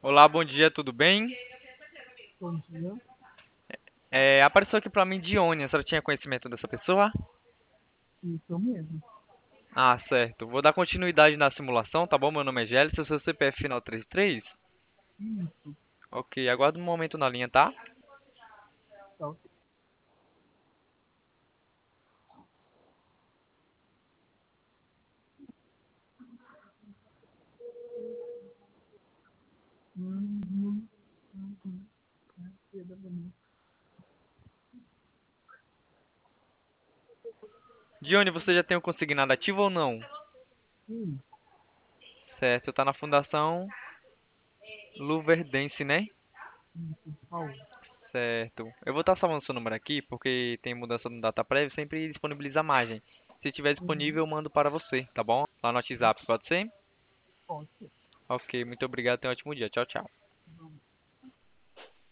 Olá, bom dia, tudo bem? Bom dia. Apareceu aqui pra mim Dione, a senhora tinha conhecimento dessa pessoa? Isso mesmo. Ah, certo. Vou dar continuidade na simulação, tá bom? Meu nome é Gélis, seu CPF final 33? Isso. Ok, aguarda um momento na linha, tá? Tá ok. Uhum. Uhum. PW. Dione, você já tem o consignado ativo ou não? Sim. Certo, tá na Fundação Luverdense, né? Isso. Paulo. Certo. Eu vou estar salvando seu número aqui, porque tem mudança no data prévio, sempre disponibiliza a margem. Se estiver Uhum. disponível, eu mando para você, tá bom? Lá no WhatsApp, pode ser? Pode ser. Ok, muito obrigado, tenha um ótimo dia. Tchau, tchau.